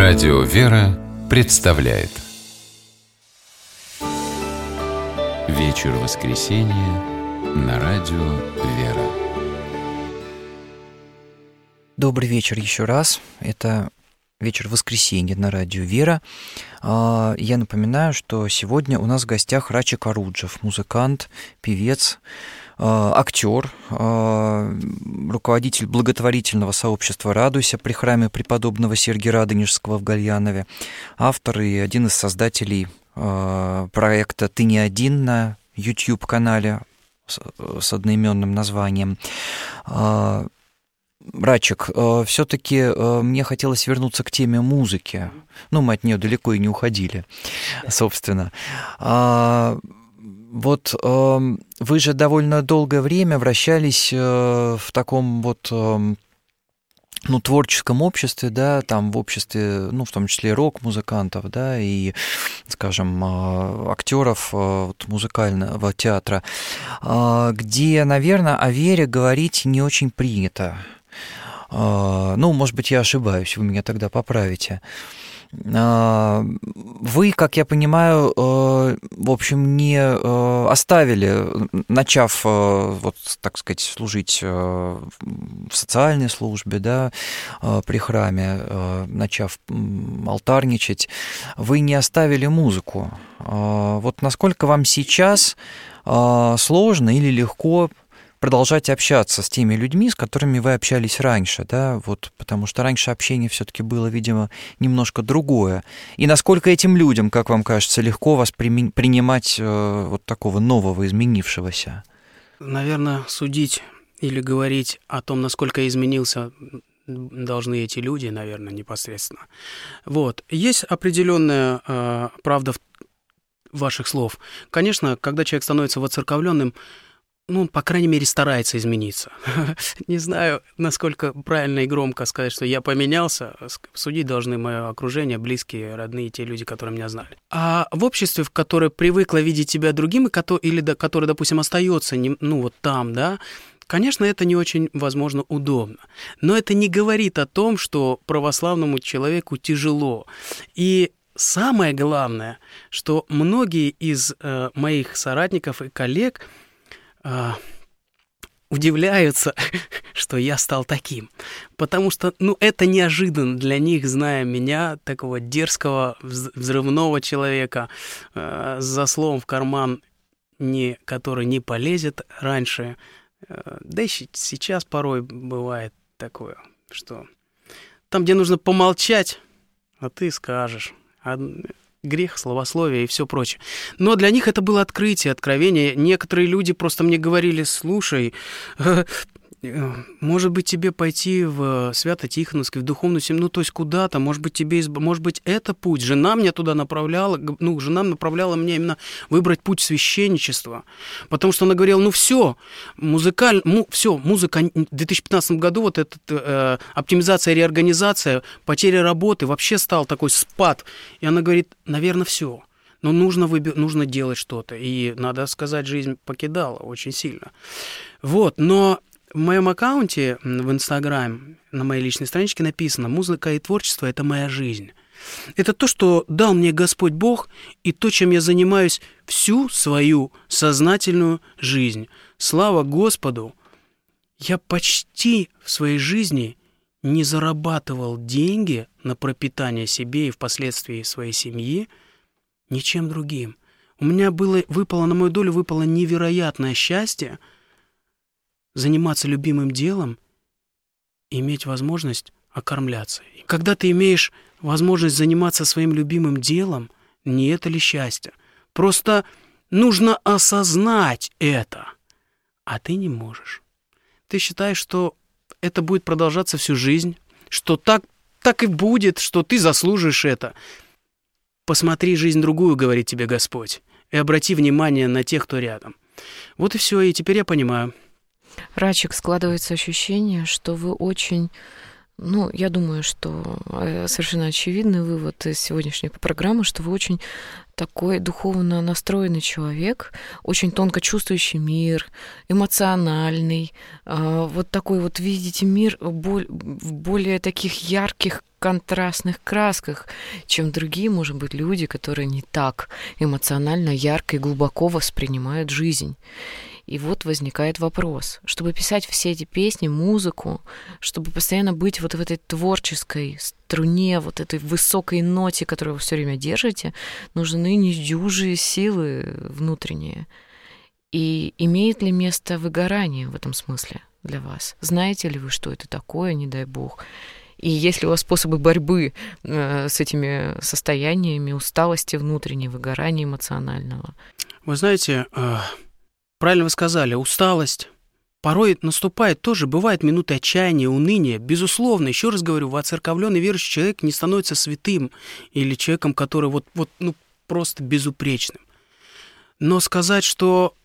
Радио «Вера» представляет вечер воскресенья на радио «Вера». Добрый вечер еще раз. Это вечер воскресенья на радио «Вера». Я напоминаю, что сегодня у нас в гостях Рачик Оруджев, музыкант, певец, актер, руководитель благотворительного сообщества «Радуйся» при храме преподобного Сергия Радонежского в Гальянове, автор и один из создателей проекта «Ты не один» на YouTube-канале с одноименным названием. Рачик, все-таки мне хотелось вернуться к теме музыки. Мы от нее далеко и не уходили, собственно. Вот вы же довольно долгое время вращались в таком творческом обществе, да, там в обществе, в том числе рок-музыкантов, да, и, скажем, актеров музыкального театра, где, наверное, о вере говорить не очень принято. Может быть, я ошибаюсь, вы меня тогда поправите. Вы, как я понимаю, в общем, не оставили, начав, так сказать, служить в социальной службе, да, при храме, начав алтарничать, вы не оставили музыку. Насколько вам сейчас сложно или легко продолжать общаться с теми людьми, с которыми вы общались раньше, да, потому что раньше общение все-таки было, видимо, немножко другое. И насколько этим людям, как вам кажется, легко вас принимать такого нового, изменившегося? Наверное, судить или говорить о том, насколько изменился, должны эти люди, наверное, непосредственно. Есть определенная правда ваших слов. Конечно, когда человек становится воцерковленным, по крайней мере, старается измениться. Не знаю, насколько правильно и громко сказать, что я поменялся. Судить должны мое окружение, близкие, родные, те люди, которые меня знали. А в обществе, в которое привыкло видеть тебя другим, или которое, допустим, остается там, да, конечно, это не очень, возможно, удобно. Но это не говорит о том, что православному человеку тяжело. И самое главное, что многие из моих соратников и коллег удивляются, что я стал таким. Потому что, это неожиданно для них, зная меня, такого дерзкого, взрывного человека, за словом в карман, который не полезет раньше. Да и сейчас порой бывает такое, что там, где нужно помолчать, а ты скажешь. Грех, словословие и все прочее. Но для них это было открытие, откровение. Некоторые люди просто мне говорили: слушай, может быть, тебе пойти в Свято-Тихоновский, в духовную семью, то есть куда-то, может быть, это путь. Жена меня туда направляла, жена направляла меня именно выбрать путь священничества. Потому что она говорила: музыка в 2015 году, оптимизация, реорганизация, потеря работы, вообще стал такой спад. И она говорит: наверное, все. Но нужно делать что-то. И, надо сказать, жизнь покидала очень сильно. Но в моем аккаунте в Инстаграме, на моей личной страничке написано: музыка и творчество – это моя жизнь. Это то, что дал мне Господь Бог, и то, чем я занимаюсь всю свою сознательную жизнь. Слава Господу! Я почти в своей жизни не зарабатывал деньги на пропитание себе и впоследствии своей семьи ничем другим. У меня на мою долю выпало невероятное счастье заниматься любимым делом и иметь возможность окормляться. И когда ты имеешь возможность заниматься своим любимым делом, не это ли счастье? Просто нужно осознать это, а ты не можешь. Ты считаешь, что это будет продолжаться всю жизнь, что так и будет, что ты заслужишь это. Посмотри жизнь другую, говорит тебе Господь, и обрати внимание на тех, кто рядом. Вот и все, и теперь я понимаю. Рачик, складывается ощущение, что вы очень Ну, я думаю, что совершенно очевидный вывод из сегодняшней программы, что вы очень такой духовно настроенный человек, очень тонко чувствующий мир, эмоциональный, вот такой вот видите мир в более таких ярких, контрастных красках, чем другие, может быть, люди, которые не так эмоционально, ярко и глубоко воспринимают жизнь. И вот возникает вопрос, чтобы писать все эти песни, музыку, чтобы постоянно быть вот в этой творческой струне, вот этой высокой ноте, которую вы все время держите, нужны недюжие силы внутренние. И имеет ли место выгорание в этом смысле для вас? Знаете ли вы, что это такое, не дай бог? И есть ли у вас способы борьбы с этими состояниями усталости внутренней, выгорания эмоционального? Вы знаете, правильно вы сказали, усталость порой наступает тоже, бывают минуты отчаяния, уныния. Безусловно, еще раз говорю, воцерковленный верующий человек не становится святым или человеком, который просто безупречным. Но сказать, что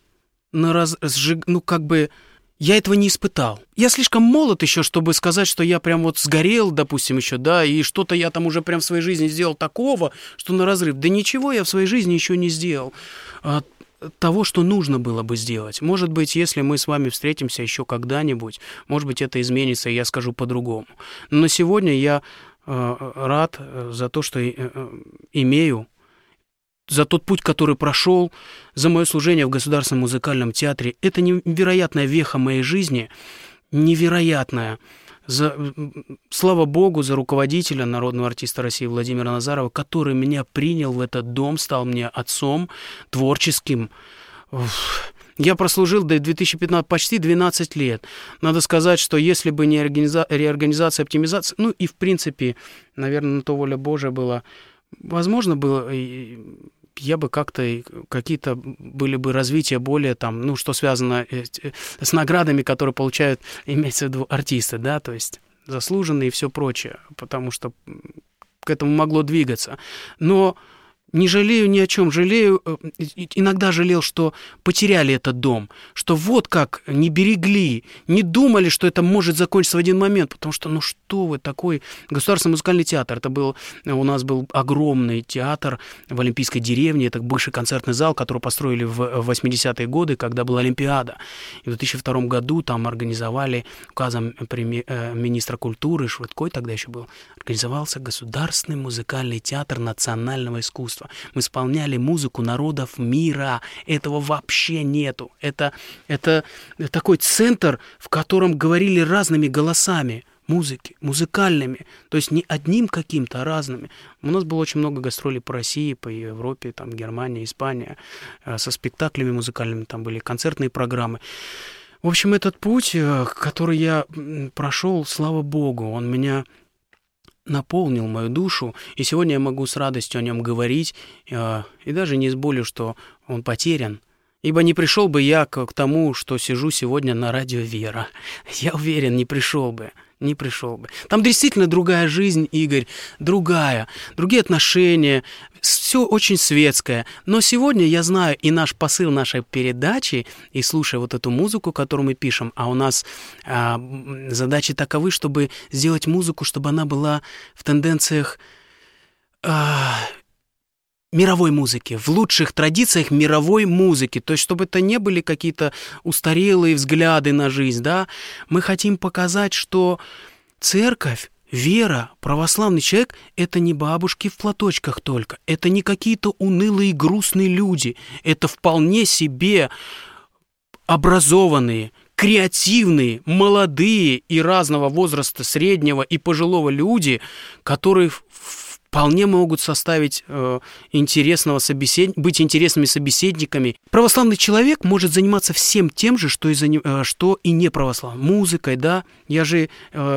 я этого не испытал. Я слишком молод еще, чтобы сказать, что я прям вот сгорел, допустим, еще, да, и что-то я там уже прям в своей жизни сделал такого, что на разрыв. Да ничего я в своей жизни еще не сделал. Того, что нужно было бы сделать. Может быть, если мы с вами встретимся еще когда-нибудь, может быть, это изменится, и я скажу по-другому. Но на сегодня я рад за то, что имею, за тот путь, который прошел, за мое служение в Государственном музыкальном театре. Это невероятная веха моей жизни, невероятная. Слава Богу за руководителя, народного артиста России Владимира Назарова, который меня принял в этот дом, стал мне отцом творческим. Я прослужил до 2015 почти 12 лет. Надо сказать, что если бы не реорганизация, оптимизация, ну и в принципе, наверное, на то воля Божия была, возможно, было... я бы какие-то были бы развития более там, что связано с наградами, которые получают, имеется в виду, артисты, да, то есть заслуженные и все прочее, потому что к этому могло двигаться. Но не жалею ни о чем, иногда жалел, что потеряли этот дом, что вот как не берегли, не думали, что это может закончиться в один момент, потому что, что вы, такой Государственный музыкальный театр, у нас был огромный театр в Олимпийской деревне, это бывший концертный зал, который построили в 80-е годы, когда была Олимпиада. И в 2002 году там организовали, указом министра культуры, Швыдкой тогда еще был, организовался Государственный музыкальный театр национального искусства. Мы исполняли музыку народов мира. Этого вообще нету. Это такой центр, в котором говорили разными голосами музыки, музыкальными. То есть не одним каким-то, а разными. У нас было очень много гастролей по России, по Европе, там, Германия, Испания, со спектаклями музыкальными, там были концертные программы. В общем, этот путь, который я прошел, слава Богу, он меня наполнил мою душу, и сегодня я могу с радостью о нем говорить, и даже не с болью, что он потерян, ибо не пришел бы я к тому, что сижу сегодня на радио «Вера». Я уверен, не пришел бы. Там действительно другая жизнь, Игорь, другие отношения, все очень светское. Но сегодня я знаю и наш посыл нашей передачи, и слушая вот эту музыку, которую мы пишем, а у нас задачи таковы, чтобы сделать музыку, чтобы она была в тенденциях мировой музыки, в лучших традициях мировой музыки. То есть, чтобы это не были какие-то устарелые взгляды на жизнь, да. Мы хотим показать, что церковь, вера, православный человек – это не бабушки в платочках только, это не какие-то унылые грустные люди, это вполне себе образованные, креативные, молодые и разного возраста, среднего и пожилого люди, которые вполне могут составить быть интересными собеседниками. Православный человек может заниматься всем тем же, что и не православный. Музыкой, да. Я же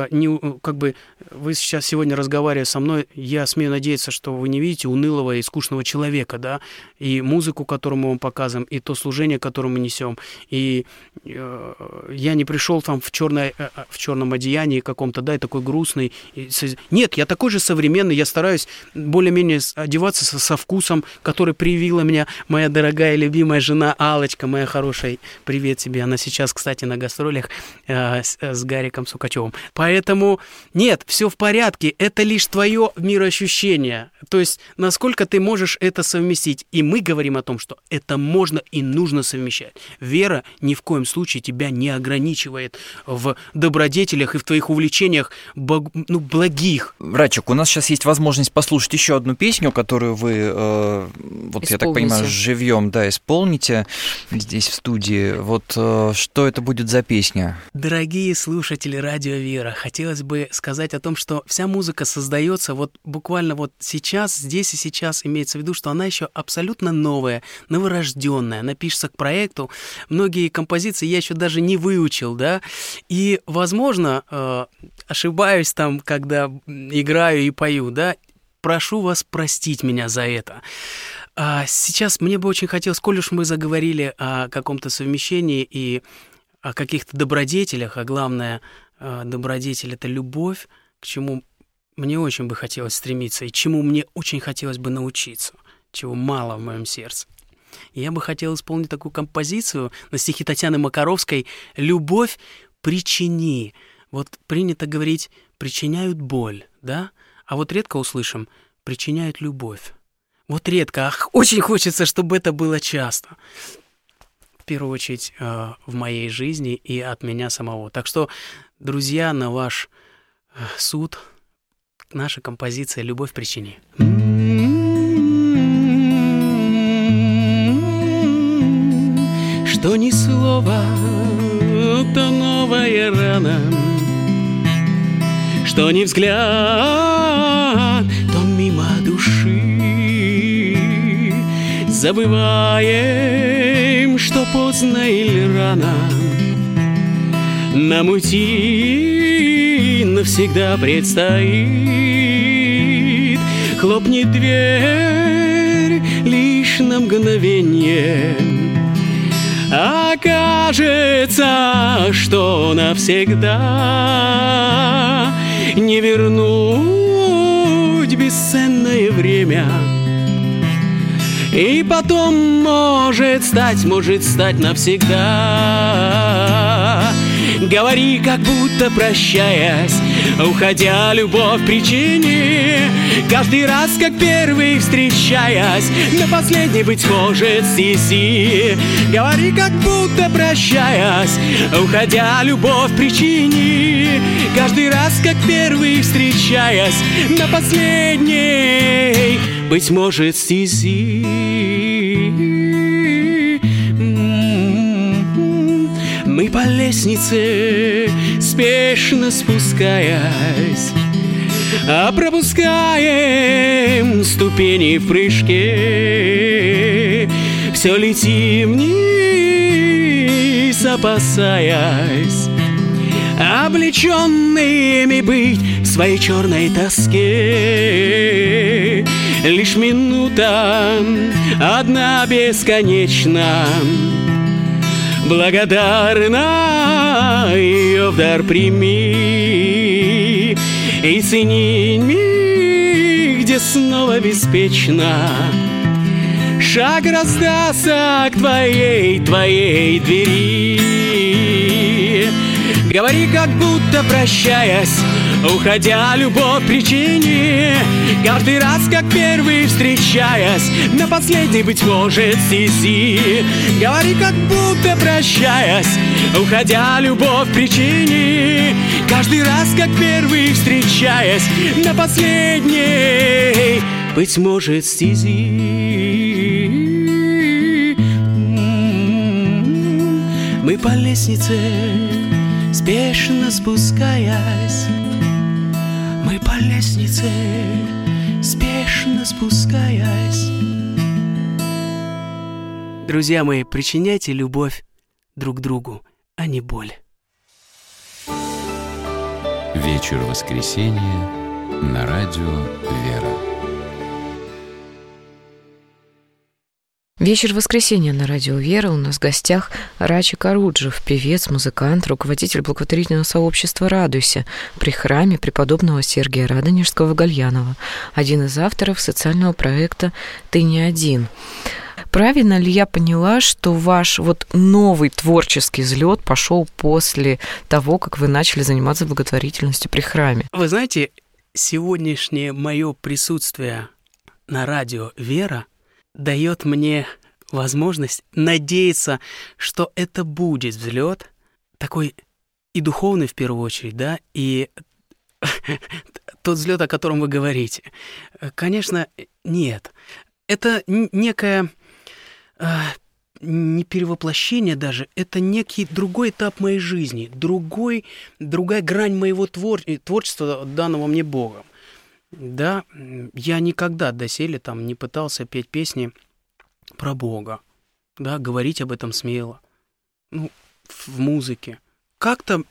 вы сейчас сегодня разговаривая со мной, я смею надеяться, что вы не видите унылого и скучного человека, да. И музыку, которую мы вам показываем, и то служение, которое мы несем. И я не пришел там в черном одеянии каком-то, да, и такой грустный. Нет, я такой же современный, я стараюсь есть более-менее одеваться со вкусом, который привила меня моя дорогая любимая жена Аллочка, моя хорошая. Привет тебе. Она сейчас, кстати, на гастролях с Гариком Сукачевым. Поэтому нет, все в порядке. Это лишь твое мироощущение. То есть насколько ты можешь это совместить. И мы говорим о том, что это можно и нужно совмещать. Вера ни в коем случае тебя не ограничивает в добродетелях и в твоих увлечениях благих. Радчик, у нас сейчас есть возможность послушать еще одну песню, которую вы, вот я так понимаю, живьем, да, исполните здесь в студии. Вот что это будет за песня? Дорогие слушатели Радио Вера, хотелось бы сказать о том, что вся музыка создается вот буквально вот сейчас, здесь и сейчас, имеется в виду, что она еще абсолютно новая, новорожденная, она пишется к проекту. Многие композиции я еще даже не выучил, да, и, возможно, ошибаюсь там, когда играю и пою, да, прошу вас простить меня за это. Сейчас мне бы очень хотелось, коль уж мы заговорили о каком-то совмещении и о каких-то добродетелях, а главное, добродетель — это любовь, к чему мне очень бы хотелось стремиться и чему мне очень хотелось бы научиться, чего мало в моем сердце. И я бы хотел исполнить такую композицию на стихи Татьяны Макаровской «Любовь причини». Вот принято говорить «причиняют боль», да? А вот редко услышим «причиняют любовь». Вот редко, очень хочется, чтобы это было часто. В первую очередь в моей жизни и от меня самого. Так что, друзья, на ваш суд наша композиция «Любовь причини». Что ни слово, то новая рана, что ни взгляд, то мимо души. Забываем, что поздно или рано нам уйти навсегда предстоит. Хлопнет дверь лишь на мгновенье, окажется, что навсегда не вернуть бесценное время. И потом может стать навсегда. Говори, как будто прощаясь, уходя, любовь причини. Каждый раз, как первый встречаясь, на последний, быть может, стези. Говори, как будто прощаясь, уходя, любовь причини. Каждый раз, как первый встречаясь, на последний, быть может, стези. Мы по лестнице, спешно спускаясь, пропускаем ступени в прыжке. Все летим вниз, опасаясь облеченными быть в своей черной тоске. Лишь минута одна бесконечна, благодарна ее в дар прими. И цени миг, где снова беспечно шаг раздастся к твоей двери. Говори, как будто прощаясь, уходя, любовь причини. Каждый раз, как первый встречаясь, на последний, быть может, стези. Говори, как будто прощаясь, уходя, любовь причини. Каждый раз, как первый встречаясь, на последний, быть может, стези. Мы по лестнице, спешно спускаясь, мы по лестнице, спешно спускаясь. Друзья мои, причиняйте любовь друг другу, а не боль. Вечер воскресенья на радио «Вера». Вечер воскресенья на радио «Вера». У нас в гостях Рачик Оруджев, певец, музыкант, руководитель благотворительного сообщества «Радуйся» при храме преподобного Сергия Радонежского в Гальяново, один из авторов социального проекта «Ты не один». Правильно ли я поняла, что ваш вот новый творческий взлет пошел после того, как вы начали заниматься благотворительностью при храме? Вы знаете, сегодняшнее мое присутствие на радио «Вера» дает мне возможность надеяться, что это будет взлет такой и духовный в первую очередь, да, и тот взлет, о котором вы говорите. Конечно, нет. Это некое не перевоплощение даже, это некий другой этап моей жизни, другая грань моего творчества, данного мне Богом. Да, я никогда доселе там не пытался петь песни про Бога, да, говорить об этом смело, ну, в музыке. Как-то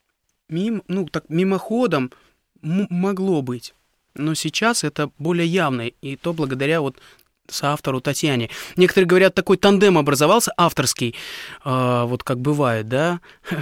мимоходом могло быть, но сейчас это более явно, и то благодаря вот соавтору Татьяне. Некоторые говорят, такой тандем образовался авторский, вот как бывает, да.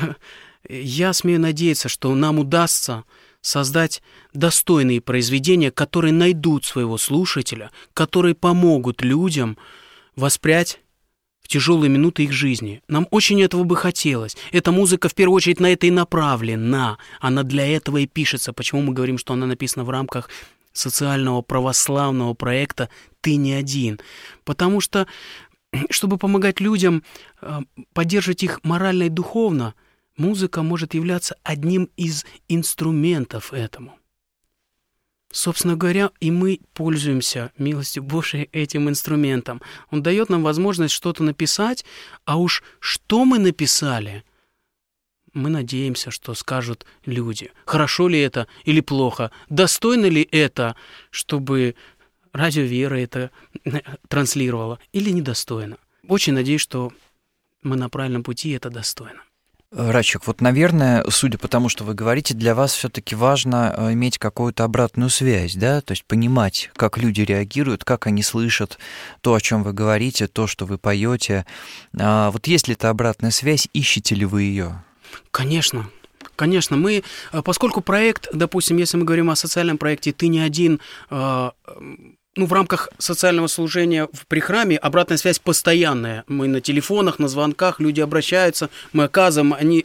Я смею надеяться, что нам удастся создать достойные произведения, которые найдут своего слушателя, которые помогут людям воспрять в тяжелые минуты их жизни. Нам очень этого бы хотелось. Эта музыка в первую очередь на это и направлена. Она для этого и пишется. Почему мы говорим, что она написана в рамках социального православного проекта «Ты не один». Потому что, чтобы помогать людям, поддерживать их морально и духовно, музыка может являться одним из инструментов этому. Собственно говоря, и мы пользуемся, милостью Божией, этим инструментом. Он дает нам возможность что-то написать, а уж что мы написали, мы надеемся, что скажут люди. Хорошо ли это или плохо? Достойно ли это, чтобы радио «Вера» это транслировало, или недостойно? Очень надеюсь, что мы на правильном пути, и это достойно. Рачик, вот, наверное, судя по тому, что вы говорите, для вас все-таки важно иметь какую-то обратную связь, да, то есть понимать, как люди реагируют, как они слышат то, о чем вы говорите, то, что вы поете. Вот есть ли эта обратная связь, ищете ли вы ее? Конечно. Конечно, мы, поскольку проект, допустим, если мы говорим о социальном проекте «Ты не один», в рамках социального служения при храме обратная связь постоянная. Мы на телефонах, на звонках, люди обращаются, мы оказываем, они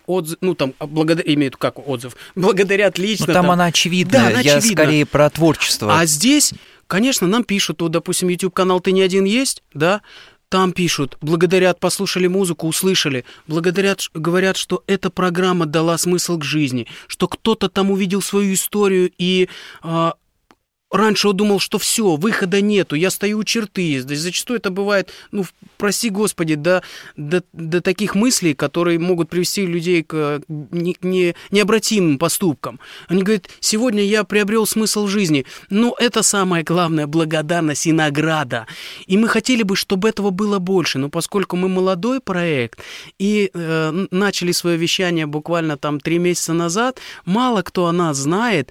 благодарят лично. Там она очевидна, да, я скорее про творчество. А здесь, конечно, нам пишут, вот, допустим, YouTube-канал «Ты не один» есть, да, там пишут, благодарят, послушали музыку, услышали, благодарят, говорят, что эта программа дала смысл к жизни, что кто-то там увидел свою историю и раньше он думал, что все, выхода нету, я стою у черты. Зачастую это бывает, прости Господи, до таких мыслей, которые могут привести людей к необратимым поступкам. Они говорят, сегодня я приобрел смысл жизни. Но это самое главное, благодарность и награда. И мы хотели бы, чтобы этого было больше. Но поскольку мы молодой проект и начали свое вещание буквально 3 месяца назад, мало кто о нас знает.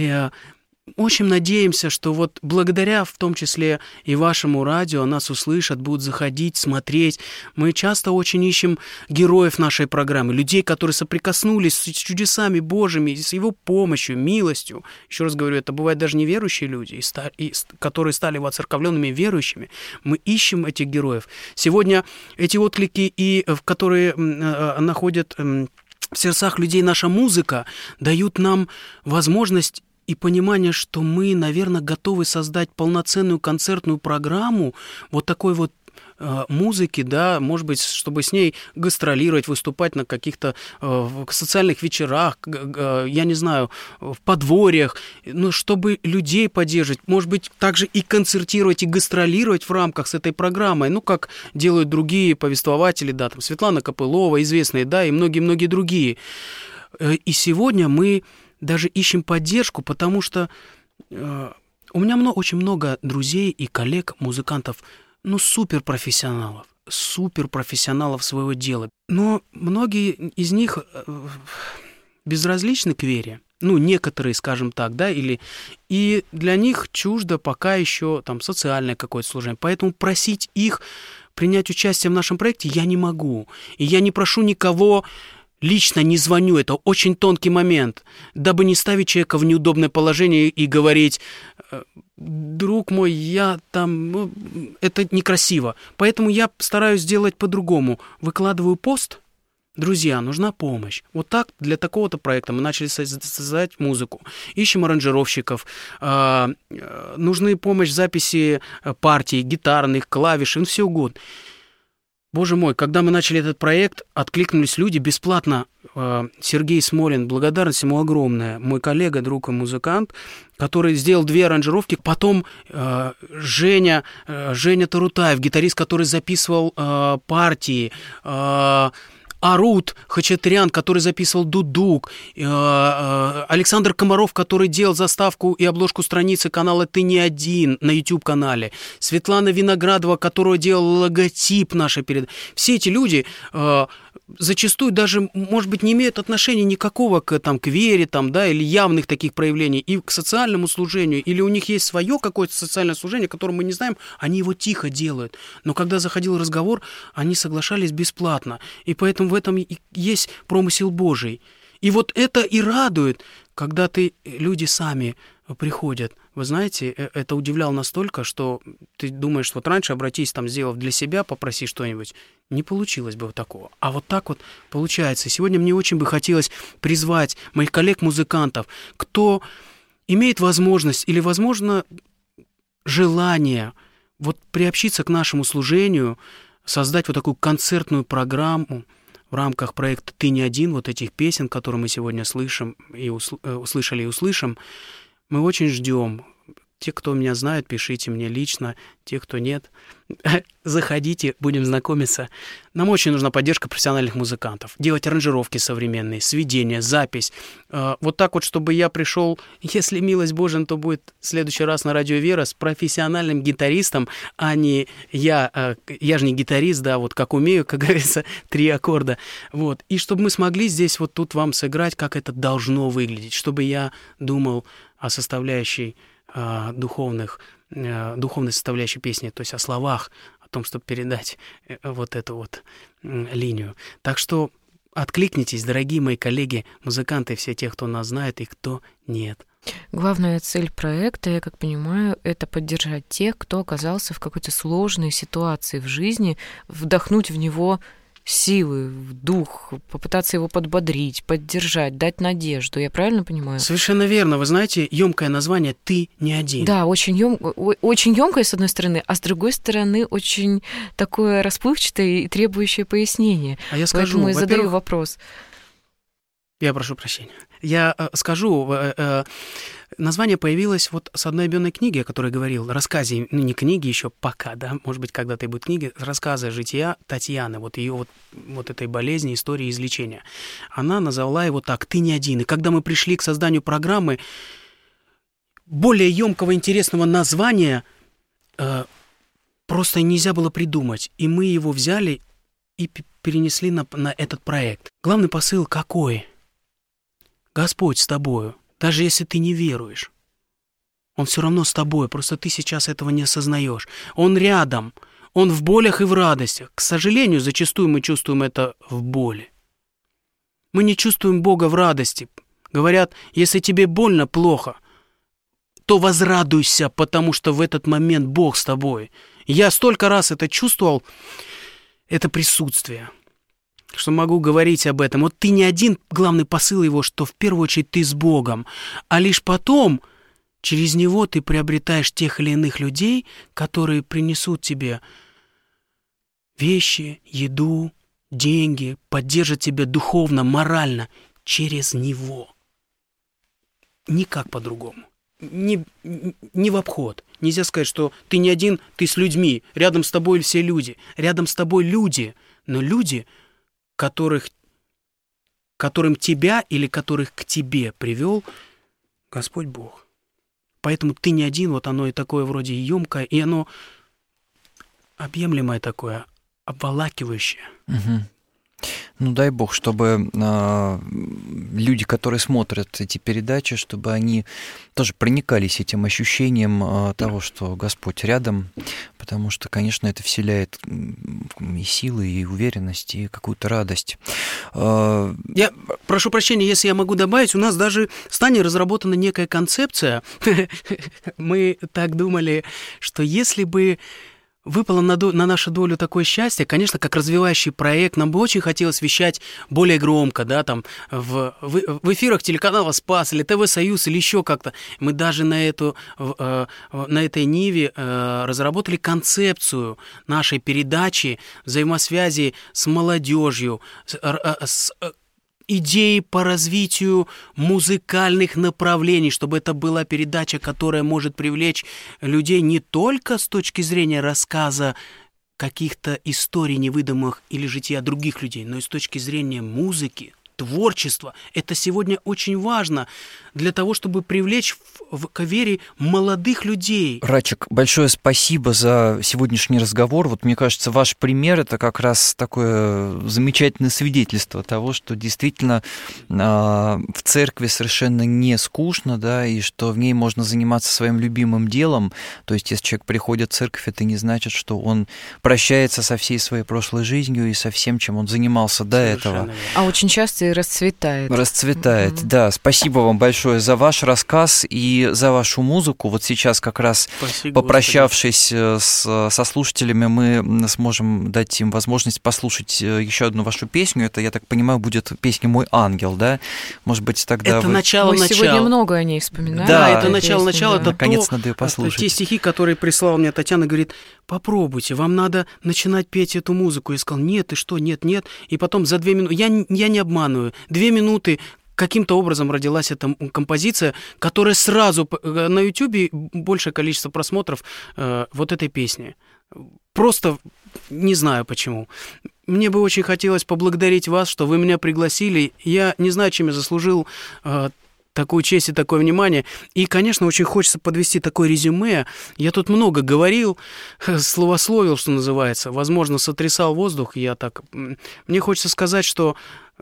Очень надеемся, что вот благодаря в том числе и вашему радио нас услышат, будут заходить, смотреть. Мы часто очень ищем героев нашей программы, людей, которые соприкоснулись с чудесами Божьими, с Его помощью, милостью. Еще раз говорю, это бывают даже неверующие люди, которые стали воцерковленными верующими. Мы ищем этих героев. Сегодня эти отклики, которые находят в сердцах людей наша музыка, дают нам возможность и понимание, что мы, наверное, готовы создать полноценную концертную программу вот такой вот музыки, да, может быть, чтобы с ней гастролировать, выступать на каких-то социальных вечерах, я не знаю, в подворьях, чтобы людей поддерживать, может быть, также и концертировать, и гастролировать в рамках с этой программой, как делают другие повествователи, да, там Светлана Копылова, известные, да, и многие-многие другие. И сегодня мы даже ищем поддержку, потому что у меня очень много друзей и коллег, музыкантов, суперпрофессионалов своего дела. Но многие из них безразличны к вере. Некоторые, скажем так, да, и для них чуждо пока еще социальное какое-то служение. Поэтому просить их принять участие в нашем проекте, я не могу. И я не прошу никого, лично не звоню, это очень тонкий момент, дабы не ставить человека в неудобное положение и говорить: друг мой, я там... это некрасиво. Поэтому я стараюсь сделать по-другому. Выкладываю пост: друзья, нужна помощь. Вот так для такого-то проекта мы начали создать музыку. Ищем аранжировщиков. Нужны помощь в записи партий, гитарных, клавиш, все угодно. Боже мой, когда мы начали этот проект, откликнулись люди бесплатно. Сергей Смолин, благодарность ему огромная. Мой коллега, друг и музыкант, который сделал 2 аранжировки. Потом Женя Тарутаев, гитарист, который записывал партии. Арут Хачатрян, который записывал дудук, Александр Комаров, который делал заставку и обложку страницы канала «Ты не один» на YouTube-канале, Светлана Виноградова, которая делала логотип нашей передачи. Все эти люди зачастую даже, может быть, не имеют отношения никакого к вере, или явных таких проявлений, и к социальному служению, или у них есть свое какое-то социальное служение, которое мы не знаем, они его тихо делают. Но когда заходил разговор, они соглашались бесплатно. И поэтому в этом и есть промысел Божий. И вот это и радует, когда люди сами приходят. Вы знаете, это удивляло настолько, что ты думаешь, что вот раньше обратись, сделав для себя, попроси что-нибудь. Не получилось бы вот такого. А вот так вот получается. И сегодня мне очень бы хотелось призвать моих коллег-музыкантов, кто имеет возможность или, возможно, желание приобщиться к нашему служению, создать вот такую концертную программу в рамках проекта «Ты не один», вот этих песен, которые мы сегодня слышим и услышали и услышим. Мы очень ждем. Те, кто меня знает, пишите мне лично. Те, кто нет, заходите, будем знакомиться. Нам очень нужна поддержка профессиональных музыкантов. Делать аранжировки современные, сведения, запись. Вот так вот, чтобы я пришел, если милость Божия, то будет в следующий раз на Радио Вера с профессиональным гитаристом, а не я же не гитарист, как умею, как говорится, 3 аккорда. И чтобы мы смогли здесь тут вам сыграть, как это должно выглядеть, чтобы я думал о составляющей духовной составляющей песни, то есть о словах, о том, чтобы передать эту линию. Так что откликнитесь, дорогие мои коллеги, музыканты, все те, кто нас знает и кто нет. Главная цель проекта, я как понимаю, это поддержать тех, кто оказался в какой-то сложной ситуации в жизни, вдохнуть в него силы, в дух, попытаться его подбодрить, поддержать, дать надежду. Я правильно понимаю? Совершенно верно. Вы знаете, ёмкое название «Ты не один». Да, очень ёмкое, с одной стороны, а с другой стороны, очень такое расплывчатое и требующее пояснения. А я скажу, поэтому и задаю вопрос. Я прошу прощения. Я скажу, название появилось с одной объемной книги, о которой говорил, рассказе, не книги еще пока, может быть, когда-то и будет книги, рассказы жития Татьяны, ее этой болезни, истории излечения. Она назвала его так: «Ты не один». И когда мы пришли к созданию программы, более ёмкого, интересного названия просто нельзя было придумать. И мы его взяли и перенесли на этот проект. Главный посыл какой? Господь с тобою, даже если ты не веруешь. Он все равно с тобой, просто ты сейчас этого не осознаешь. Он рядом, Он в болях и в радостях. К сожалению, зачастую мы чувствуем это в боли. Мы не чувствуем Бога в радости. Говорят, если тебе больно, плохо, то возрадуйся, потому что в этот момент Бог с тобой. Я столько раз это чувствовал, это присутствие, что могу говорить об этом. Вот ты не один, главный посыл его, что в первую очередь ты с Богом, а лишь потом через него ты приобретаешь тех или иных людей, которые принесут тебе вещи, еду, деньги, поддержат тебя духовно, морально через него. Никак по-другому. Не в обход. Нельзя сказать, что ты не один, ты с людьми. Рядом с тобой все люди. Рядом с тобой люди. Но люди, которым тебя или которых к тебе привел Господь Бог. Поэтому ты не один, вот оно и такое вроде емкое, и оно объемлемое такое, обволакивающее. Угу. Ну, дай бог, чтобы люди, которые смотрят эти передачи, чтобы они тоже проникались этим ощущением того, что Господь рядом, потому что, конечно, это вселяет и силы, и уверенность, и какую-то радость. Я прошу прощения, если я могу добавить, у нас даже в Стане разработана некая концепция. Мы так думали, что если бы выпало на нашу долю такое счастье, конечно, как развивающий проект, нам бы очень хотелось вещать более громко, да, там, в эфирах телеканала «Спас» или ТВ «Союз» или еще как-то. Мы даже на этой ниве разработали концепцию нашей передачи, взаимосвязи с молодежью, с идеи по развитию музыкальных направлений, чтобы это была передача, которая может привлечь людей не только с точки зрения рассказа каких-то историй невыдуманных или жития других людей, но и с точки зрения музыки, творчества. Это сегодня очень важно для того, чтобы привлечь к вере молодых людей. Радчик, большое спасибо за сегодняшний разговор. Вот мне кажется, ваш пример — это как раз такое замечательное свидетельство того, что действительно в церкви совершенно не скучно, да, и что в ней можно заниматься своим любимым делом. То есть, если человек приходит в церковь, это не значит, что он прощается со всей своей прошлой жизнью и со всем, чем он занимался до этого. А очень часто и расцветает. Расцветает, да. Спасибо вам большое за ваш рассказ и за вашу музыку. Вот сейчас как раз, попрощавшись со слушателями, мы сможем дать им возможность послушать еще одну вашу песню. Это, я так понимаю, будет песня «Мой ангел», да? Может быть, тогда это начало. Мы сегодня много о ней вспоминаем. Да, это начало. Да. Это наконец надо ее послушать. Те стихи, которые прислала мне Татьяна, говорит: попробуйте, вам надо начинать петь эту музыку. Я сказал: нет, ты что, нет. И потом за 2 минуты, я не обманываю, 2 минуты каким-то образом родилась эта композиция, которая сразу на Ютубе большее количество просмотров вот этой песни. Просто не знаю почему. Мне бы очень хотелось поблагодарить вас, что вы меня пригласили. Я не знаю, чем я заслужил такую честь и такое внимание. И, конечно, очень хочется подвести такое резюме. Я тут много говорил, словословил, что называется. Возможно, сотрясал воздух. Мне хочется сказать, что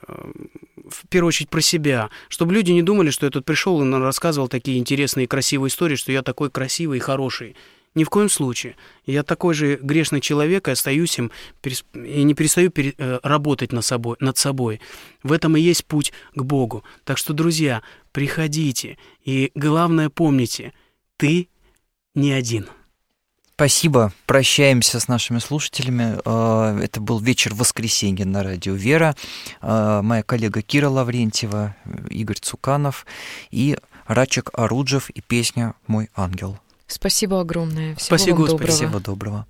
в первую очередь про себя, чтобы люди не думали, что я тут пришел и рассказывал такие интересные и красивые истории, что я такой красивый и хороший. Ни в коем случае. Я такой же грешный человек, и остаюсь им, и не перестаю работать над собой. В этом и есть путь к Богу. Так что, друзья, приходите. И главное, помните, ты не один. Спасибо. Прощаемся с нашими слушателями. Это был вечер воскресенья на радио «Вера». Моя коллега Кира Лаврентьева, Игорь Цуканов и Радчик Оруджев и песня «Мой ангел». Спасибо огромное. Всего Спасибо, вам доброго. Всего доброго.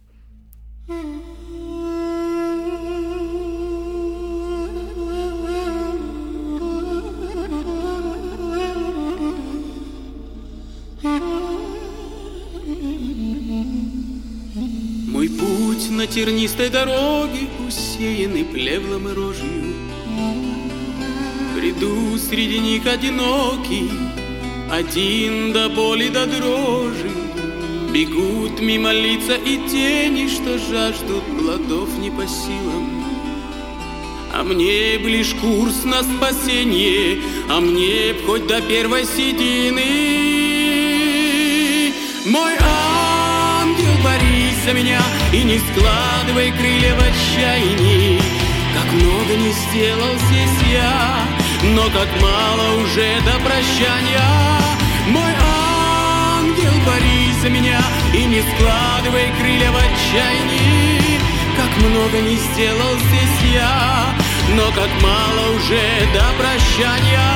Мой путь на тернистой дороге, усеянный плевлом и рожью. Бреду среди них одинокий, один до боли, до дрожи. Бегут мимо лица и тени, что жаждут плодов не по силам. А мне б лишь курс на спасение, а мне б хоть до первой седины. Мой ангел, борись за меня и не складывай крылья в отчаянии. Как много не сделал здесь я, но как мало уже до прощания. Мой ангел, борись за меня и не складывай крылья в отчаянии. Как много не сделал здесь я, но как мало уже до прощания.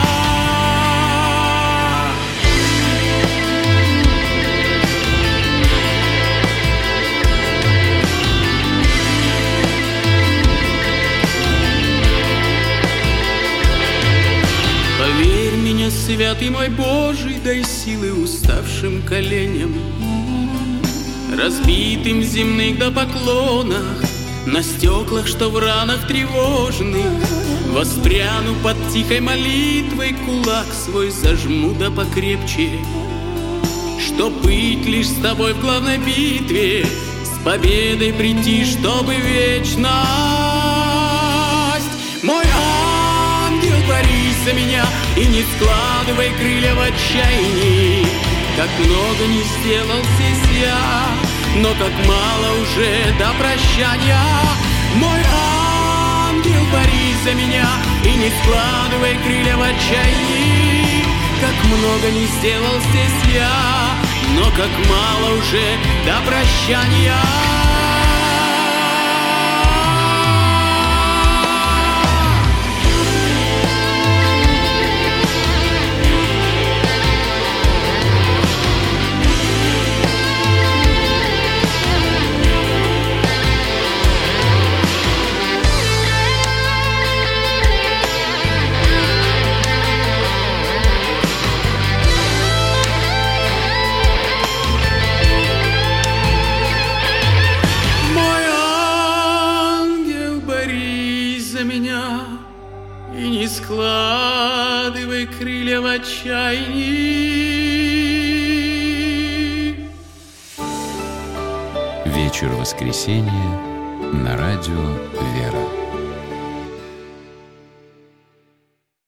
Поверь меня, святый мой Божий, дай силы уставшим коленям, разбитым в земных до поклонах, на стеклах, что в ранах тревожных. Воспряну под тихой молитвой, кулак свой зажму да покрепче, чтоб быть лишь с тобой в главной битве, с победой прийти, чтобы вечность. Мой ангел, борись за меня и не складывай крылья в отчаянии. Как много не сделал здесь я, но как мало уже до прощания. Мой ангел, борись за меня и не складывай крылья в отчаянии. Как много не сделал здесь я, но как мало уже до прощания. И не складывай крылья в отчаянии. Вечер воскресенья на радио «Вера».